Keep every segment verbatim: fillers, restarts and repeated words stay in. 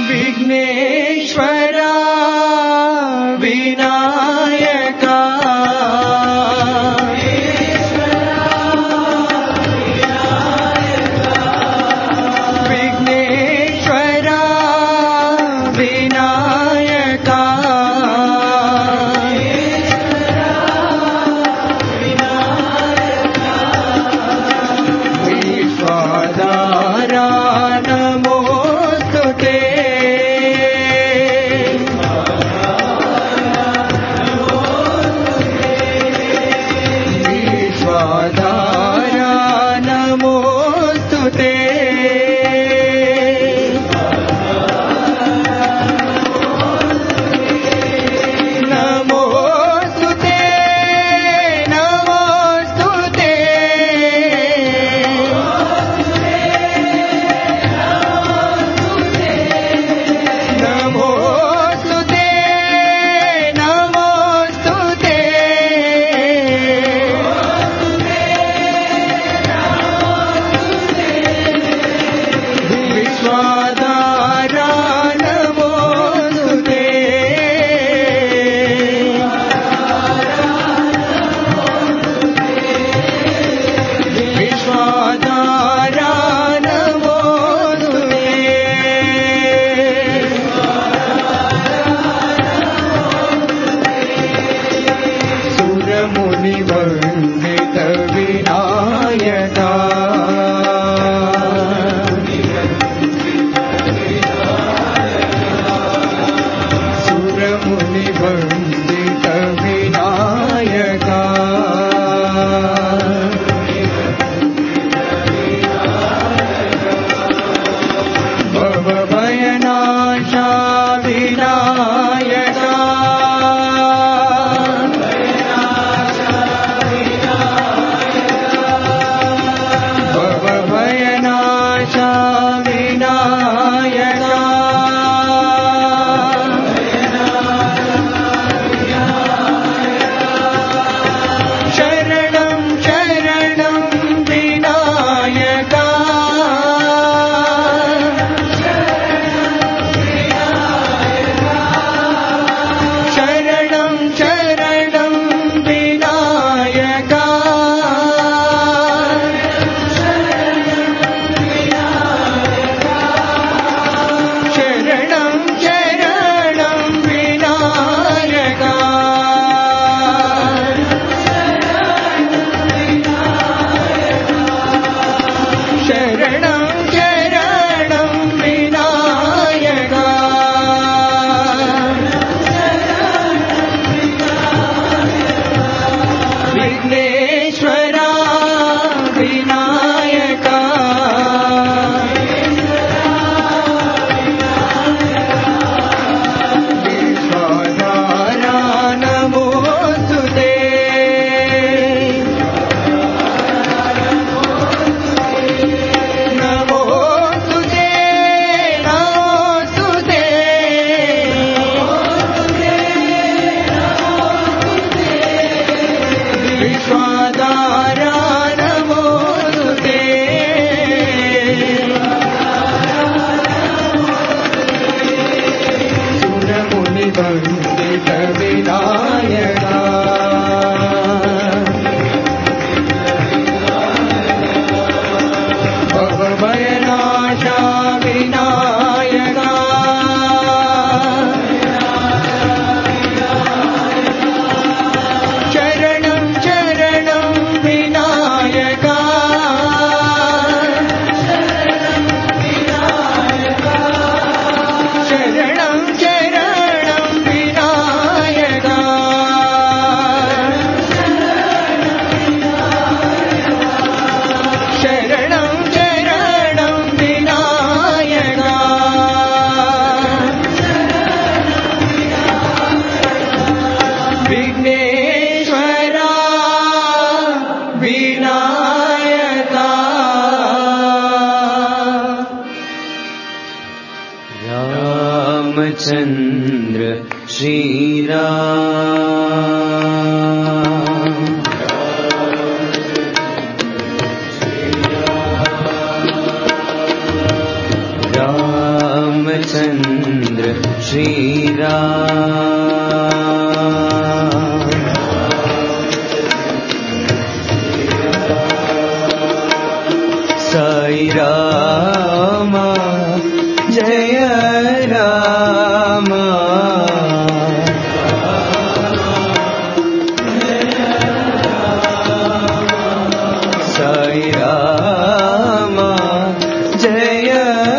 विघ्नेश्वरा विनायका विघ्नेश्वरा विनायका विश्वाधारा नमोस्तुते विश्वाधारा नमोस्तुते नमोस्तुते नमोस्तुते नमोस्तुते नमोस्तुते विश्वाधारा नमोस्तुते विश्वाधारा नमोस्तुते सुरमुनिवन्दित विनायका सुरमुनिवन्दित विनायका भवभयनाशा विनायका भवभयनाशा विनायका शरणं शरणं विनायका शरणं शरणं विनायका शरणं शरणं विनायका शरणं शरणं विनायका विघ्नेश्वरा विनायका विश्वाधारा नमोस्तुते नमोस्तुते नमोस्तुते विश्वाधारा नमोस्तुते सुरमुनिवन्दित विनायका भवभयनाशा विनायका शरणं शरणं विनायका शरणं शरणं विनायका शरणं शरणं विनायका विघ्नेश्वरा विनायका रामचन्द्र श्रीराम रामचन्द्र श्रीराम साई राम जय राम साई राम जय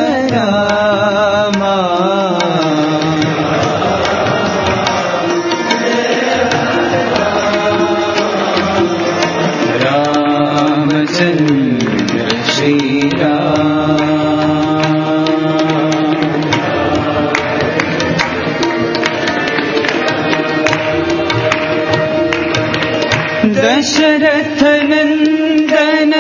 राम रामचन्द्र दशरथ नंदन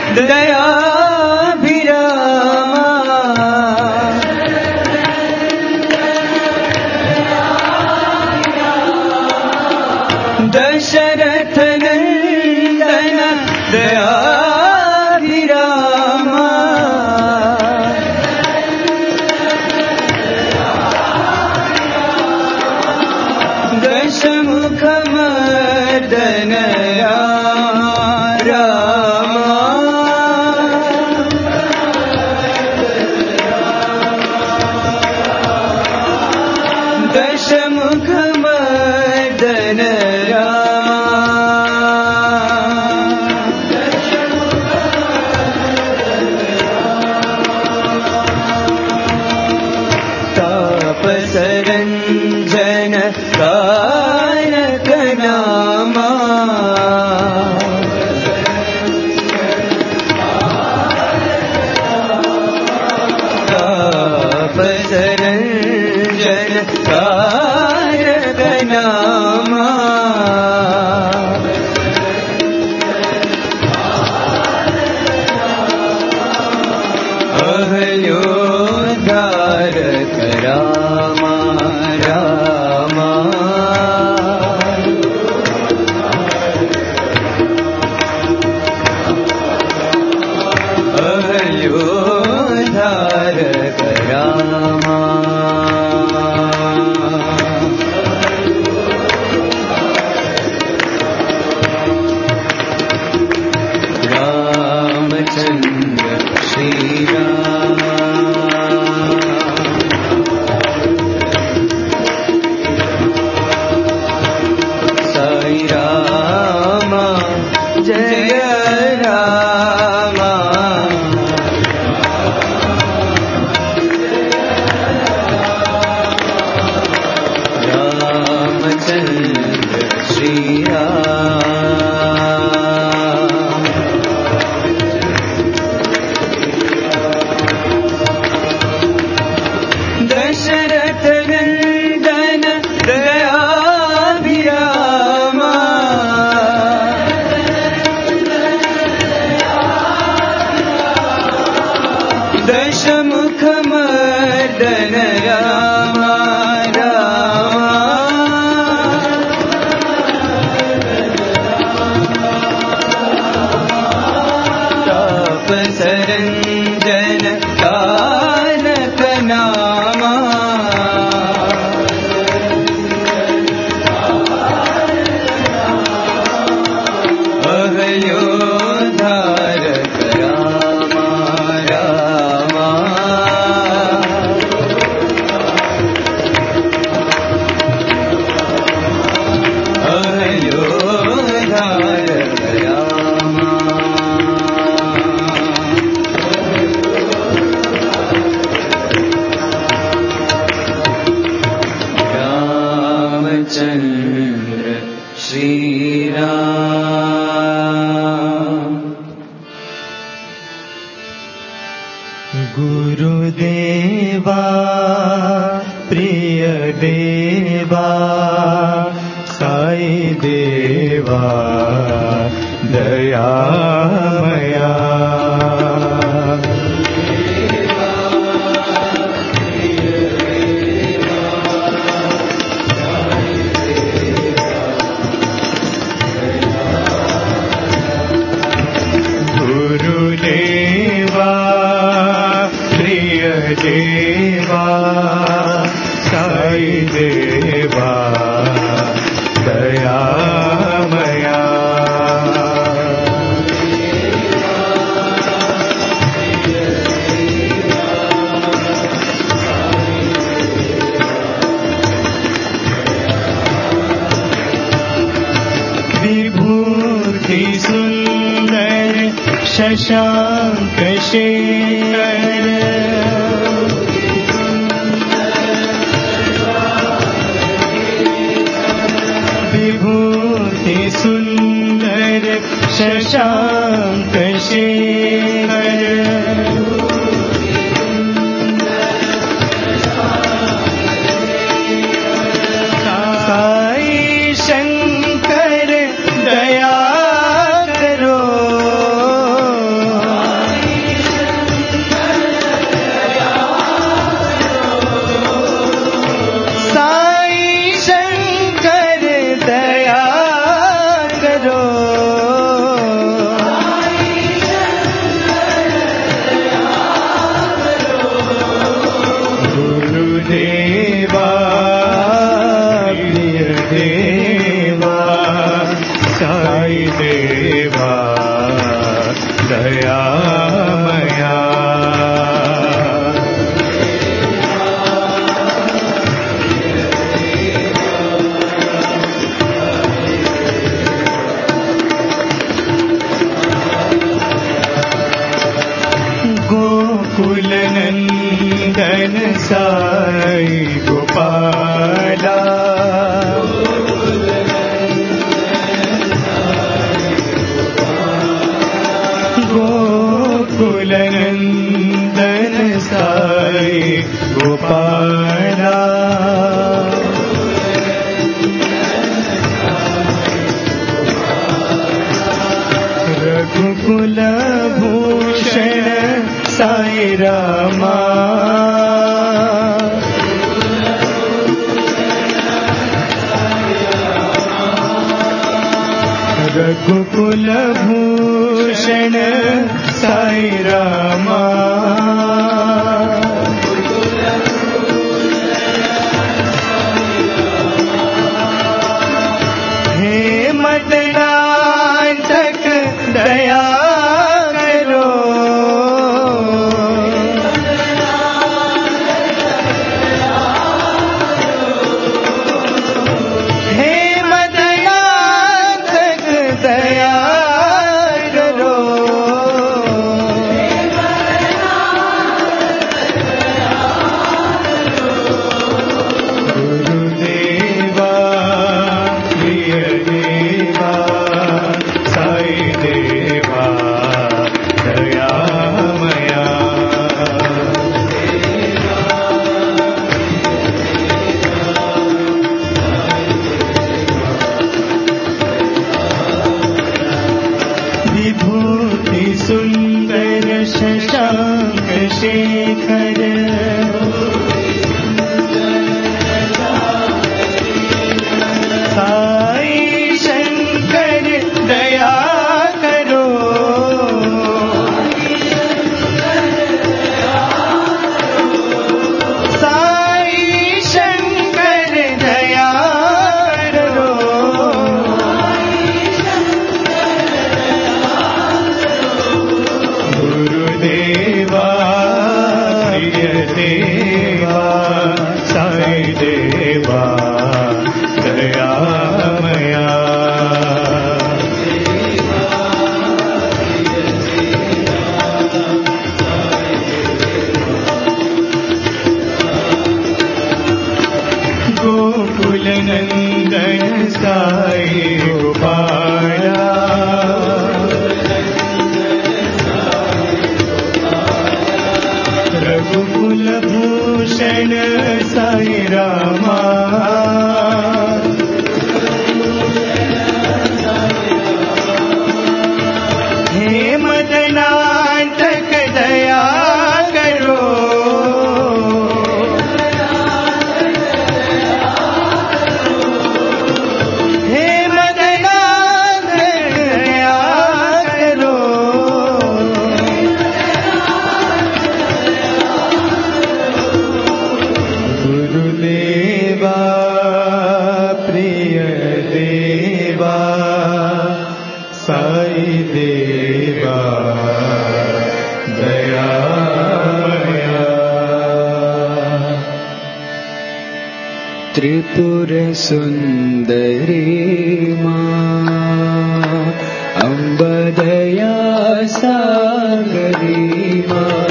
दयाभिरामा दशरथ नंदन दयाभिरामा दशमुख मर्दन दशमुख मर्दन तापसरञ्जन कारक नामा तापसरञ्जन कारक नामा अहल्योद्धारक रामा रामा अहल्योद्धारक रामा रामचन्द्र श्रीराम साई राम जय राम रामचन्द्र श्रीराम दशरथ नंदन दयाभिरामा दशमुख मर्दन रामा रामा तापसरञ्जन कारक नामा अहल्योद्धारक रामा रामा अहल्योद्धारक रामा रामचन्द्र श्रीराम गुरुदेवा प्रिय देवा साई देवा दयामया गुरुदेवा प्रिय देवा देवा दयामया विभूति सुंदर शशांक शेखर विभूति सुंदर शशांक शेखर साई शंकर दया करो साई शंकर दया करो गुरुदेवा प्रिय देवा साई देवा दयामया गोकुल नंदन साई गोपाला गोकुल नंदन साई गोपाला रघुकुल भूषण साई रामा रघुकुल भूषण साई रामा हे मदनांतक दया करो हे मदनांतक दया करो गुरुदेवा प्रिय देवा साई देवा दयामया विभूति सुंदर शशांक शेखर साई शंकर दया करो साई शंकर दया करो गुरुदेवा प्रिय देवा साई देवा दयामया गोकुल नंदन साई गोपाला रघुकुल भूषण साई रामा हे मदनांतक दया करो हे मदनांतक दया करो गुरुदेवा त्रिपुर सुंदरी माँ अम्ब दया सागरी माँ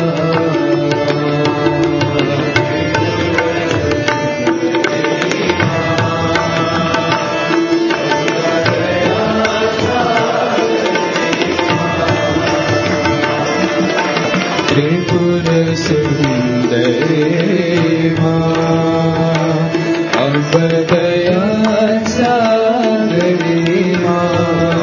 त्रिपुर सुंदरी माँ अम्ब दया सागरी माँ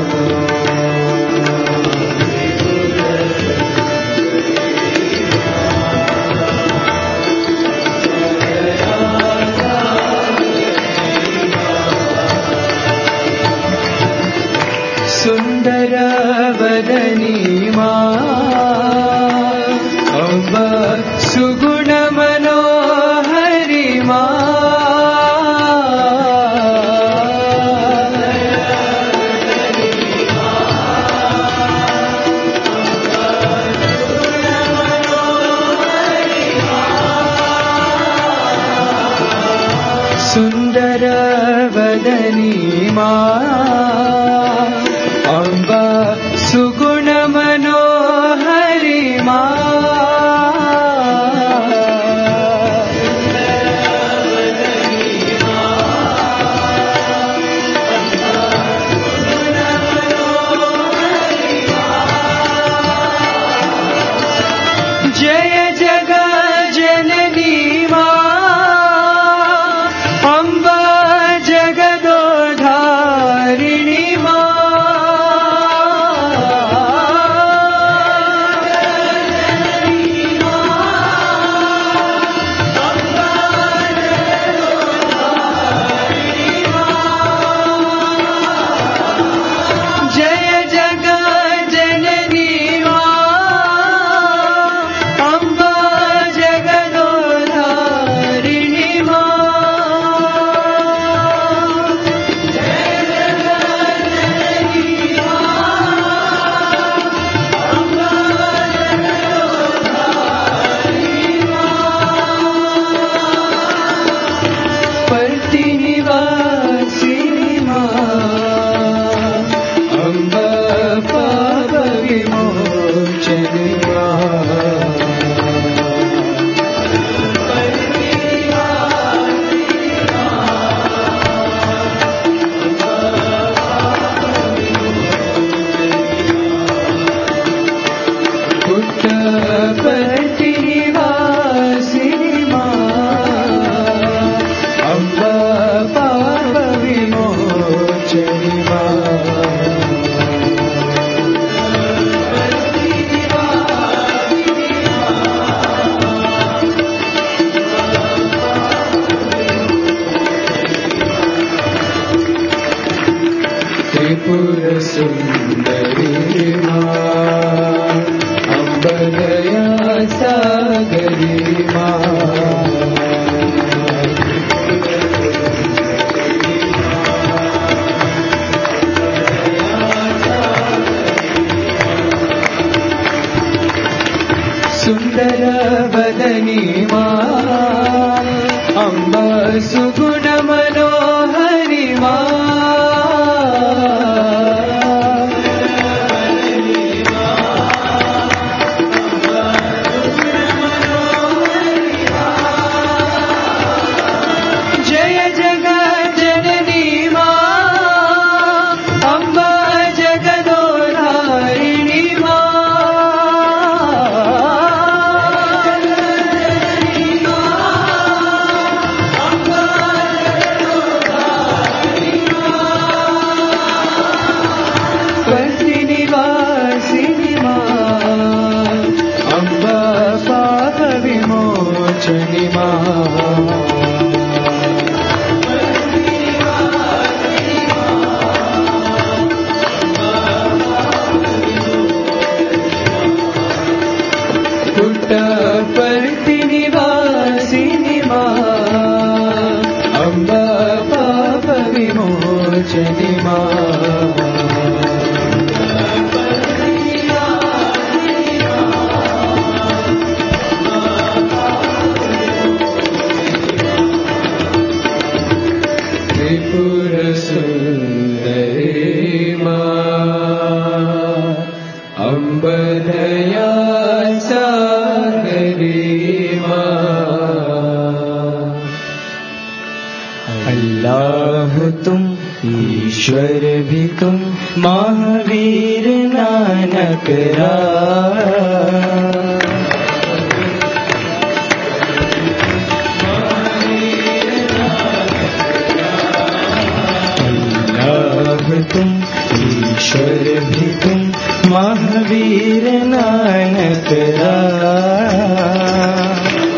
सुंदर वदनी माँ अम्ब सुगुण मनोहरी माँ सुंदर वदनी माँ अम्ब सुगुण मनोहरी माँ जय जगत जननी माँ अम्ब जगदोधारिणी माँ जय जगत जननी माँ अम्ब जगदोधारिणी माँ पर्ति निवासिनी माँ अम्ब पाप विमोचनी पुट्टपर्ति निवासिनी माँ अम्ब पाप विमोचनी माँ त्रिपुर सुंदरी माँ अम्ब दया सागरी माँ सुंदर वदनी माँ अम्ब सुगुण मनोहरी माँ जय जगत जननी माँ अम्ब जगदोधारिणी माँ पर्ति निवासिनी माँ अम्ब पाप विमोचनी माँ पुट्टपर्ति निवासिनी माँ अम्ब पाप विमोचनी माँ हो तुम, ईश्वर भी तुम, महावीर नानक राम। तुम, ईश्वर भी तुम, महावीर नानक राम।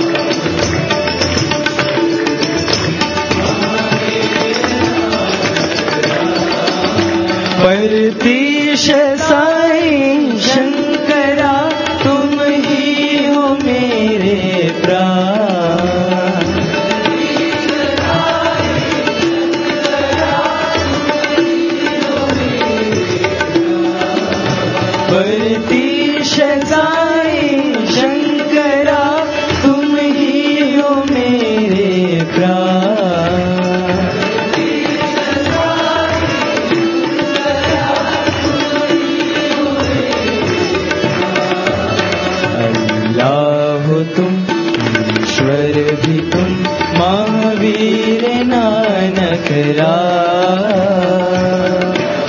परतीश साईं शंकरा, तुम ही हो मेरे प्राण। परतीश साईं शंकरा, तुम ही हो मेरे प्राण। अल्लाह हो तुम, ईश्वर भी तुम, महावीर नानक राम।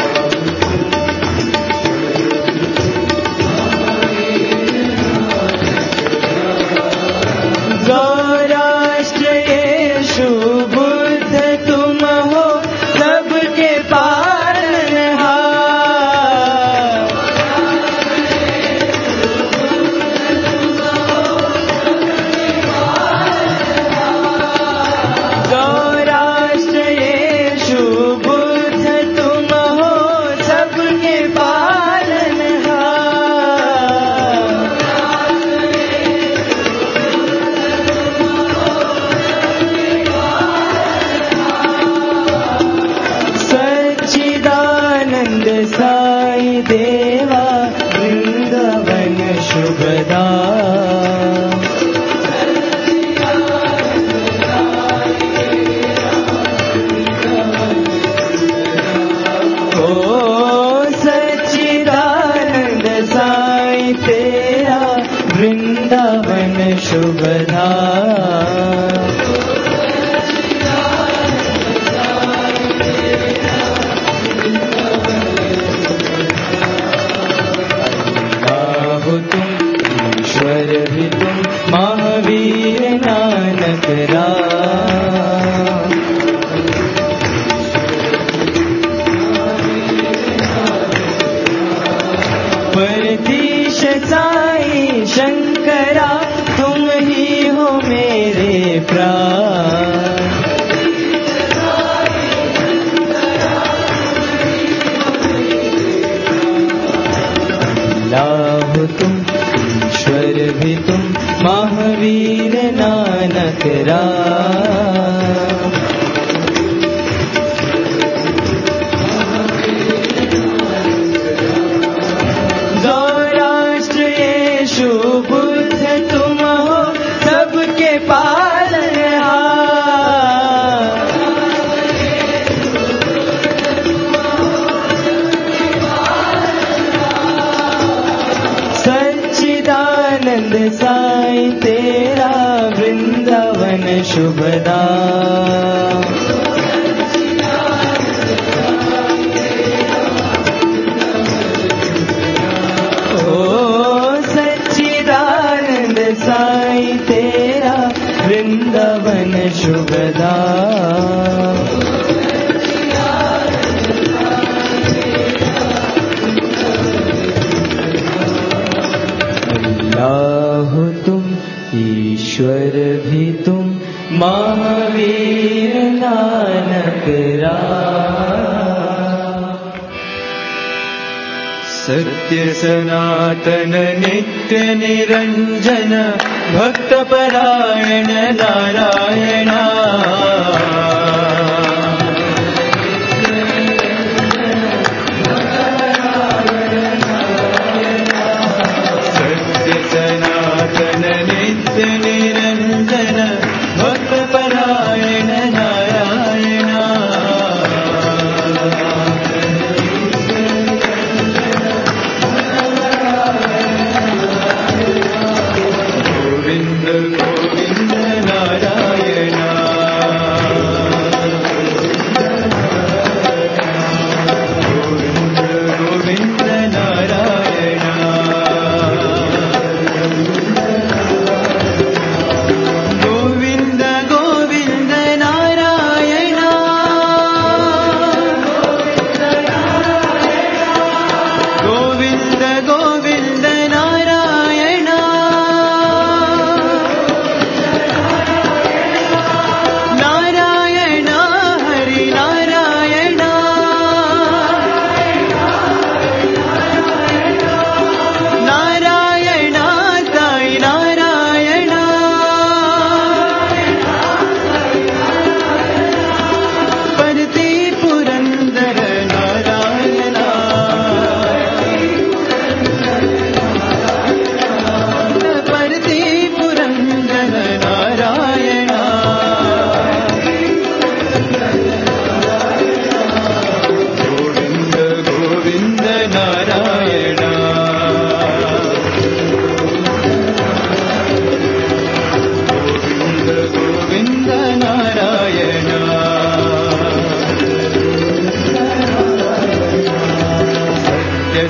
गौराष्ट्र येशु बुद्ध तुम हो, सबके पालनहार। गौराष्ट्र येशु बुद्ध तुम हो, सबके पालनहार। सच्चिदानंद साई देवा, वृंदावन शुभधाम। ओ सच्चिदानंद साई तेरा, वृंदावन शुभधाम। हो तुम, ईश्वर भी तुम, महावीर नानक राम। परतीश साईं शंकरा, तुम ही हो मेरे प्राण। अल्लाह हो तुम, ईश्वर भी तुम, महावीर नानक राम। गौराष्ट्र येशु बुद्ध तुम हो, सबके पालनहार। सच्चिदानंद साईं तेरा, वृंदावन शुभधाम। ओ सच्चिदानंद साईं तेरा, वृंदावन शुभधाम। अल्लाह हो तुम, ईश्वर भी तुम, महावीर नानक राम। सत्य सनातन नित्य निरंजन, भक्त परायण नारायणा। सत्य सनातन नित्य निरंजन, भक्त परायण नारायणा। गोविंद गोविंद नारायणा।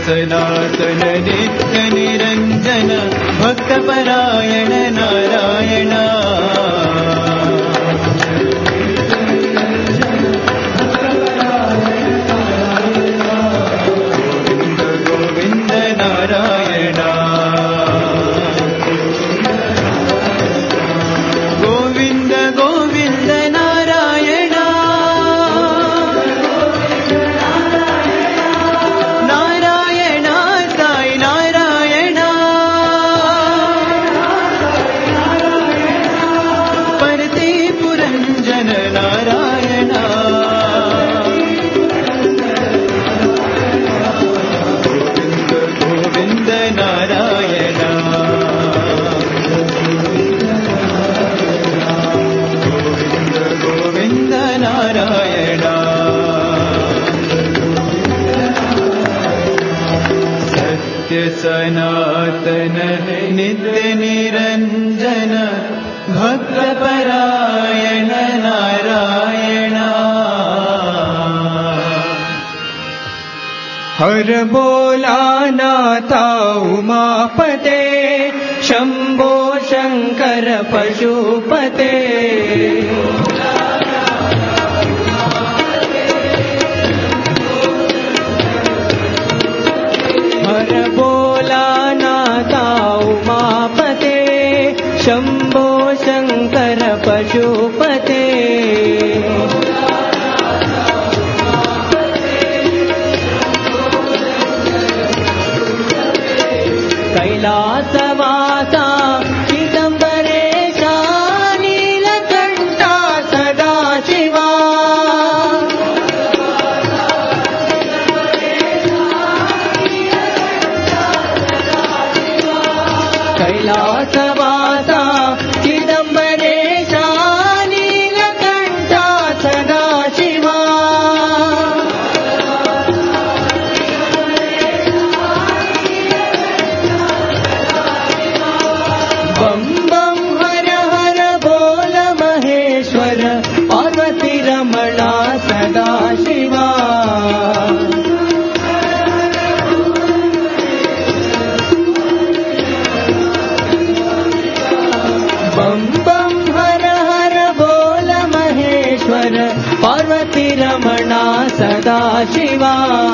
सनातन नित्य निरंजन भक्त परायण नारायण सनातन नित्य निरंजन भक्त परायण नारायण हर बोला नाथा उमापते शंभो शंकर पशुपते हर बोला नाथा उमापते शंभो शंकर पशुपते कैलासवासा चिदंबरेशा नीलकंठा सदाशिवा कैलासवासा चिदंबरेशा नीलकंठा सदाशिवा बम बम हर हर बोल महेश्वर पार्वती रमणा सदाशिवा बम बम हर हर बोल महेश्वर पार्वती रमणा सदाशिवा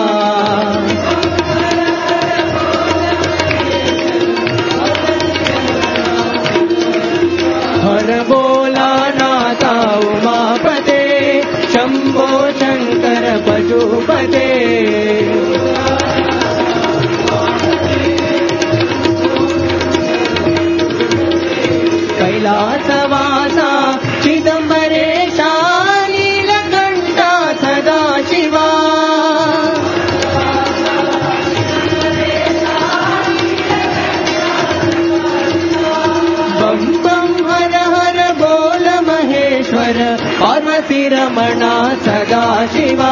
हर बोला नाथा उमापते शंभो शंकर पशुपते कैलासवासा चिदंबरेशा नीलकंठा सदाशिवा बम बम हर हर बोल महेश्वर पार्वती रमणा सदाशिवा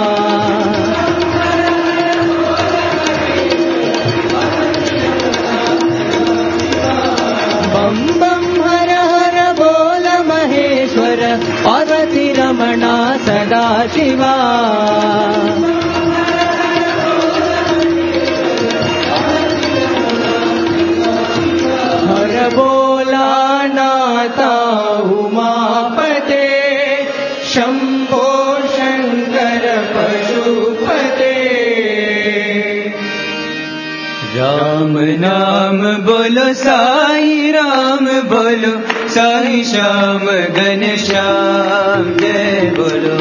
बम बम हर हर बोल महेश्वर पार्वती रमणा सदाशिवा हर बोला नाथा उमापते शंभो शंकर पशुपते राम नाम बोलो साई राम बोलो साई श्याम घनश्याम जय बोलो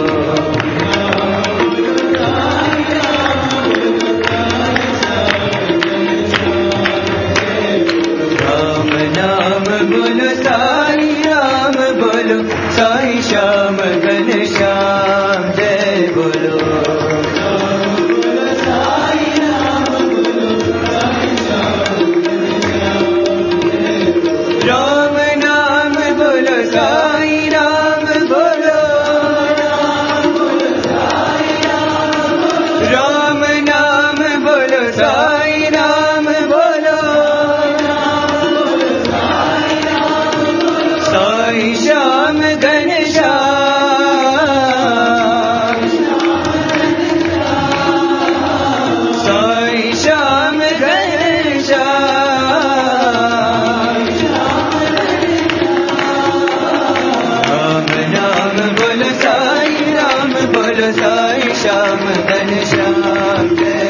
राम नाम बोलो साई राम बोलो साई श्याम घनश्याम जय बोलो राम नाम बोलो साई राम बोलो राम नाम बोलो साई राम बोलो साई श्याम घनश्याम साई श्याम बोलो साई श्याम घनश्याम जय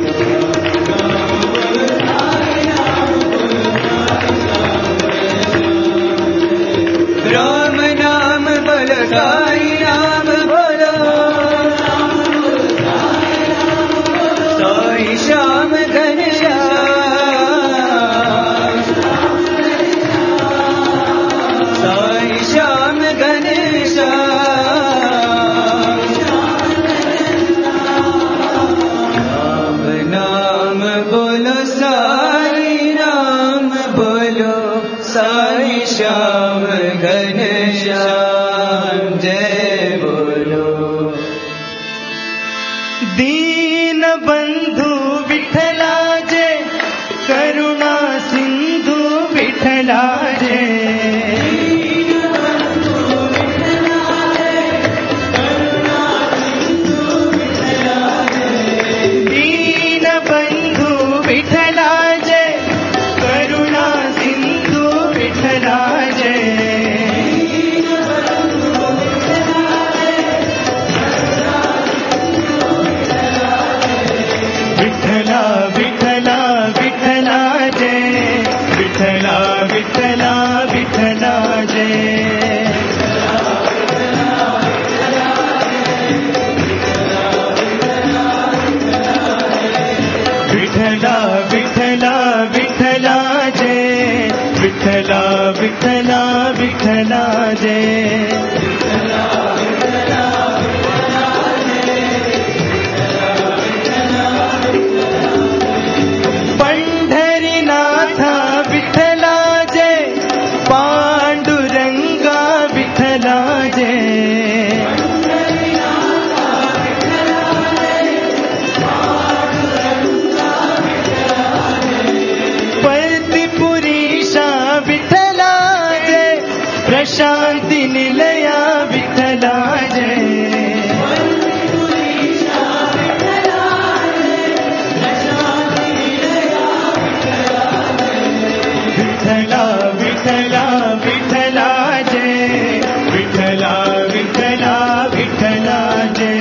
राम नाम बोलो साई राम बोलो साई श्याम घनश्याम साई श्याम घनश्याम राम नाम बोलो साई राम बोलो साई श्याम घनश्याम जय बोलो दीन बंधु विठला जय करुणा सिंधु विठला जय दीन बंधु विठला जय करुणा सिंधु विठला जय विठला विठला विठला जय विठला विठला विठला जय विठला विठला विठला जय विठला विठला विठला जय पंढरीनाथा विठला जय पांडुरंगा विठला जय परतिपुरीशा विठला जय प्रशांति निलया विठला जय विठला विठला विठला जय विठला विठला विठला जय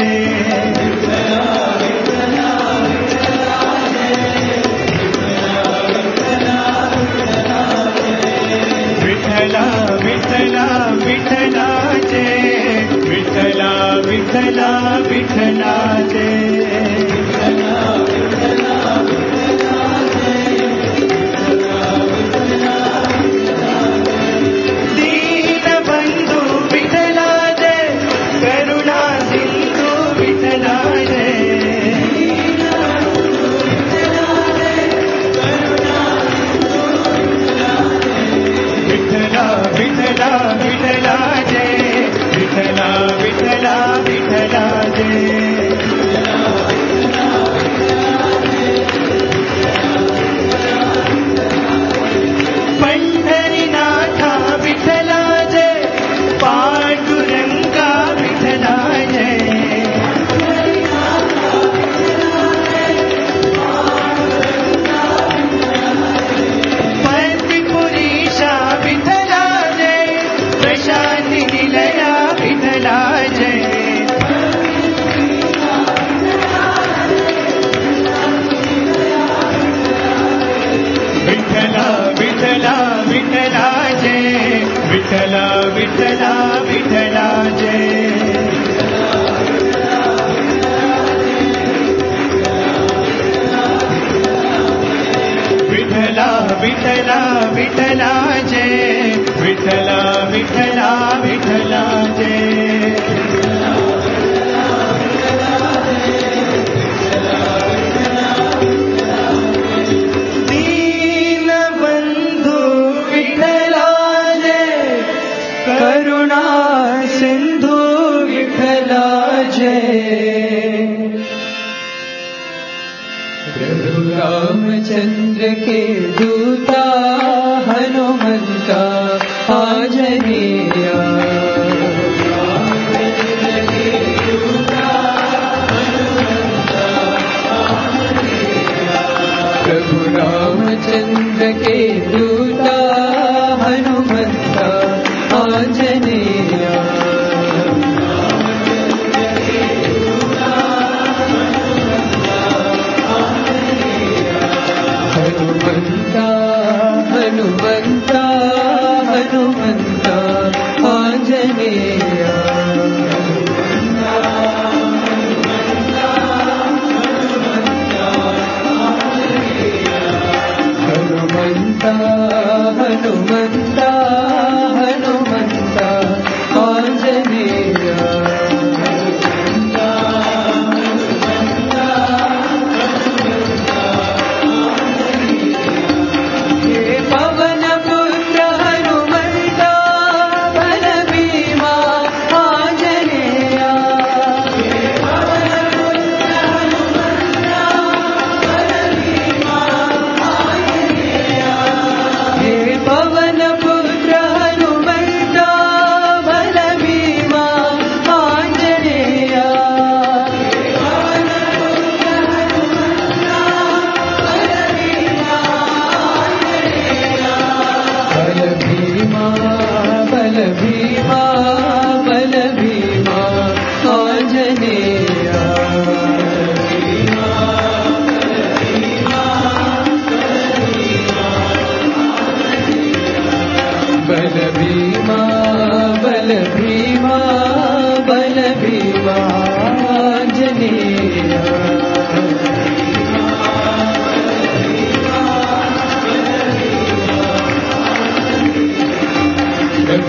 विठला विठला विठला जय विठला विठला विठला जय दीन बंधु विठला जय करुणा सिंधु विठला जय विठला विठला विठला जय विठला विठला विठला जय पंढरीनाथा विठला जय पांडुरंगा विठला जय परतिपुरीशा विठला जय प्रशांति निलया विठला जय विठला विठला विठला जय विठला विठला विठला जय विठला विठला विठला जय विठला विठला विठला जय दीन बंधु विठला जय करुणा सिंधु विठला जय प्रभु रामचंद्र के दूता हनुमंता आंजनेया प्रभु रामचंद्र के दूता हनुमंता आंजनेया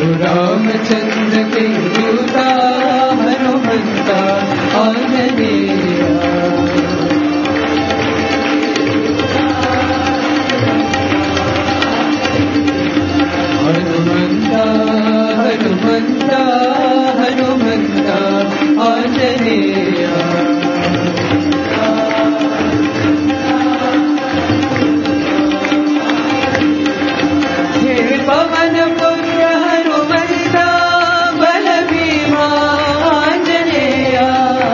रामचंद्र के दूता हनुमंता आंजनेया हनुमंता हनुमंता हनुमंता आंजनेया हे पवन पुत्र हनुमंता बल भीमा आंजनेया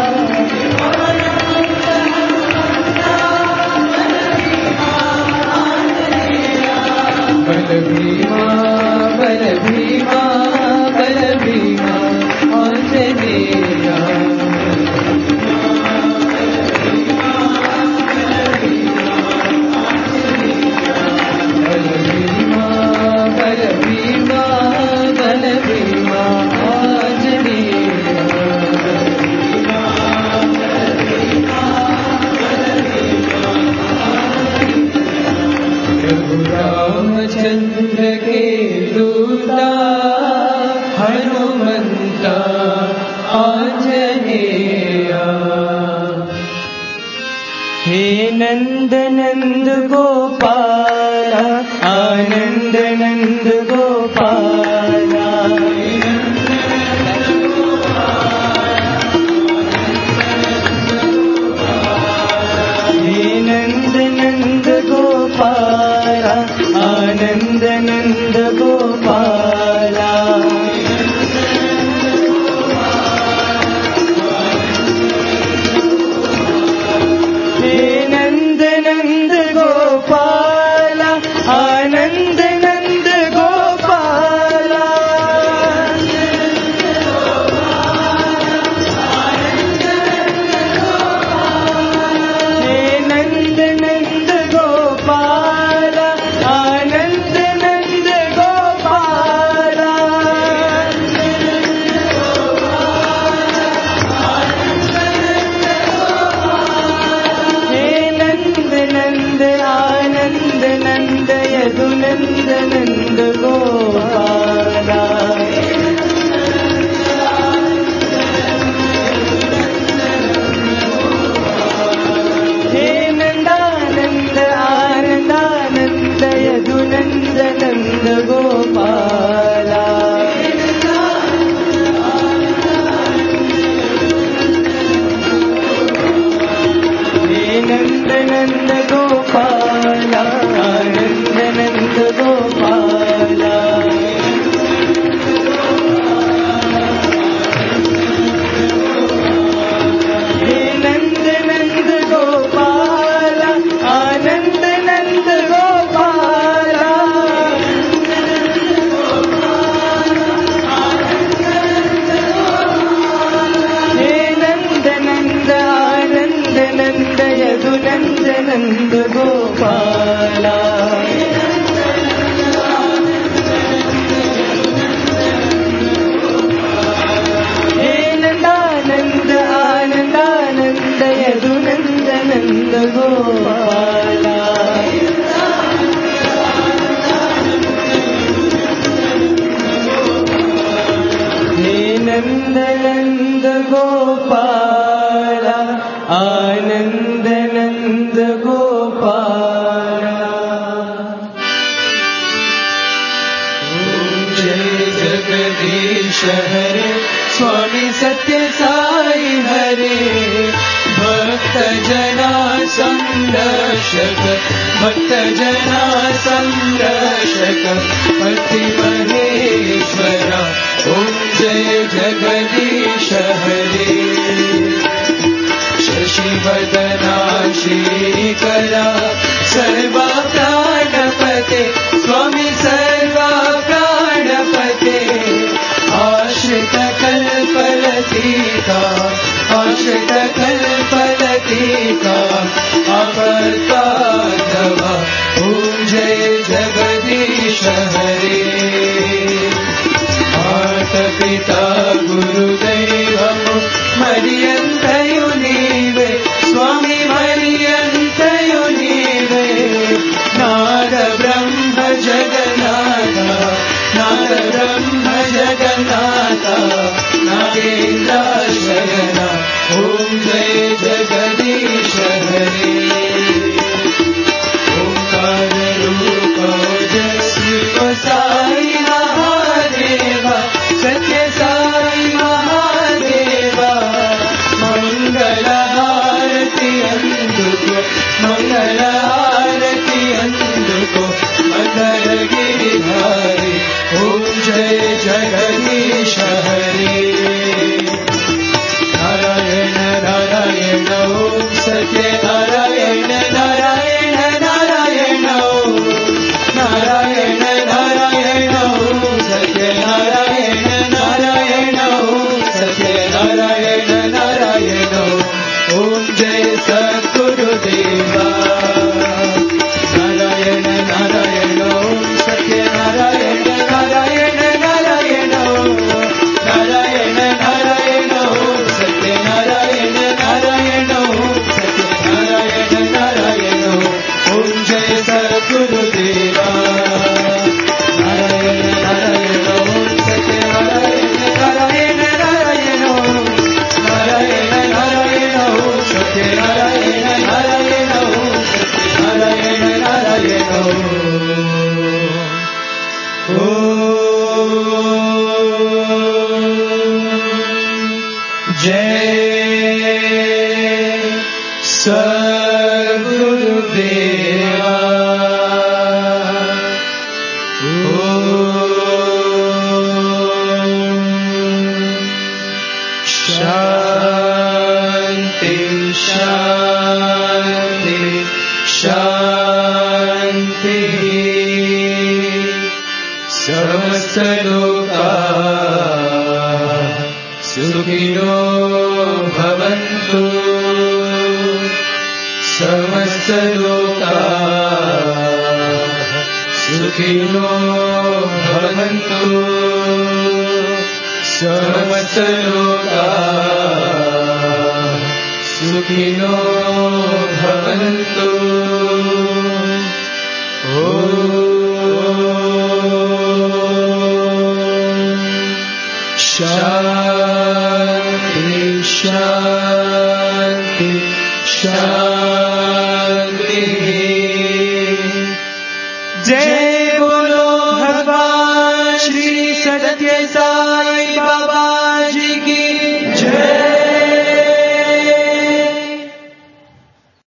बल भीमा बल भीमा बल भीमा आंजनेया बल भीमा बल भीमा बल भीमा आंजनेया प्रभु रामचंद्र के दूता हनुमंता आंजनेया हे नंद नंद गोपाला आनंद नंद गोपाला हे नंद नंद गोपाला आनंद नंद गोपाला हे नंद नंद गोपाला आनंद नंद गोपाला हे नंद नंद गोपाला आनंद नंद गोपाला हे नंद नंद आनंद नंद यदु नंद नंद गोपाला हे नंदानंद आनंदानंद यदु नंद नंद गोपाला हे नंद नंद गोपाला आनंद नंद गोपाला हे नंद नंद गोपाला आनंद नंद गोपाला हे नंद नंद आनंद नंद यदु नंद नंद गोपाला हे नंदानंद आनंदानंद यदु नंद नंद गोपाला हे नंद नंद गोपाला आनंद नंद गोपाला जय जगदीश हरे स्वामी सत्य साई हरे भक्त जना संरक्षक भक्त जना संरक्षक पति महेश्वरा ओम जय जगदीश हरे शशिवदना श्रीकरा सर्वा प्राणपते स्वामी सर्वा प्राणपते आश्रित कल्पलतिका आश्रित कल्पलतिका अपरताधवा ओम जय जगदीश हरे माता पिता गुरुदैवमु मरियन्तयु नीवे स्वामी मरियन्तयु नीवे नाद ब्रह्म जगन्नाथ नाद ब्रह्म जय सद्गुरुदेवा शांति शांति शांति समस्त लोका सुखिनो भवन्तु समस्त लोका सुखिनो भवन्तु समस्त लोका सुखिनो भवन्तु शांति शांति शांति